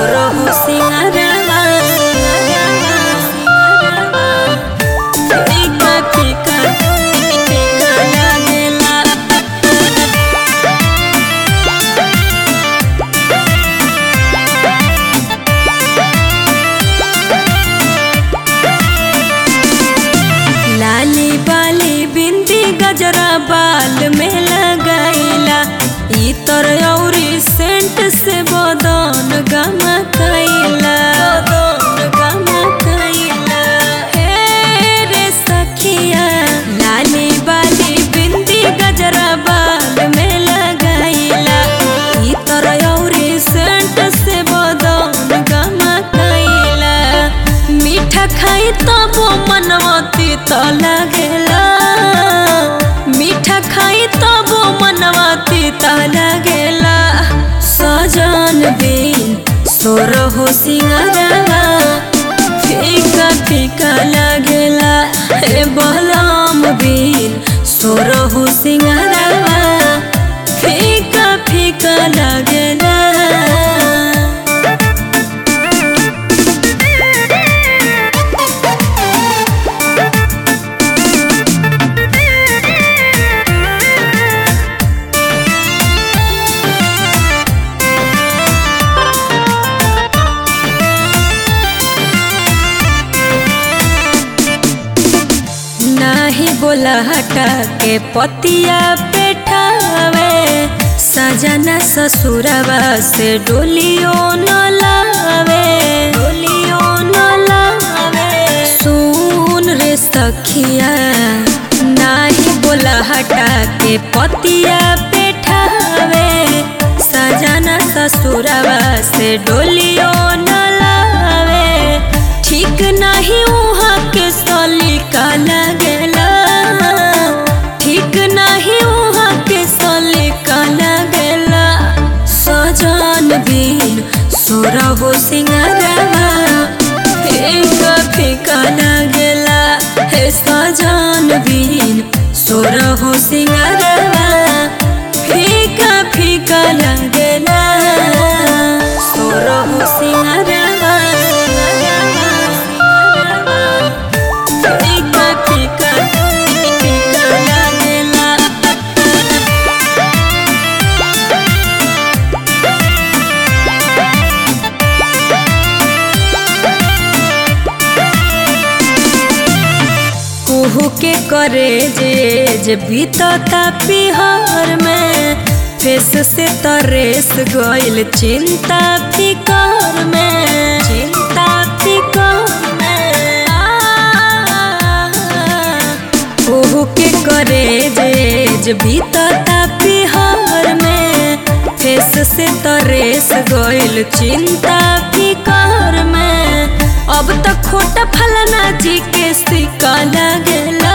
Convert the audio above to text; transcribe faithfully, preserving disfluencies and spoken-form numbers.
सोरहु सिंगारवा फीका फीका फीका लागेला। लाली बाली बिंदी गजरा बाल में लगाइला इतर औरी सेंट से बदन गमकैला बदन गमकैला। हे रे सखिया लाली बाली बिंदी गजरा बाल में लगाइला इतर औरी सेंट से बदन गमकैला। मीठा खाई तब मनवती तो लागेला मीठा खाई तब मनवती तो लागेला। सजन बिन सोरहु सिंगारवा फीका फीका लागेला। हे बलम बिन सोरहु सिंगारवा फीका फीका लागेला। नाही बोला हटा के पतिया पेठावे सजना ससुरवा से डोलियो न लावे डोलियो न लावे। सुन रे सखिया नाही बोला हटा के पतिया पेठावे सजना ससुरवा से डोलियो न लावे। ठीक नहीं वहाँ के सलीका लागेला ठीक नहीं वहाँ के सलीका लागेला। सजन बिन सोरहु सिंगारवा फीका फीका लागेला। हे सजन बिन सोरहु सिंगारवा फीका फीका लागेला। सोरहु सिंगारवा कुहू के करे जे जे बीतता पिहर में फेस से तरेस गइल चिंता फिकर में चिंता फिकर में। कुहू के करे जे जे बीतता पिहर में फेस से तरेस गइल चिंता फिकर में। अब तक खोटा फलना जी के सिक्का लागेला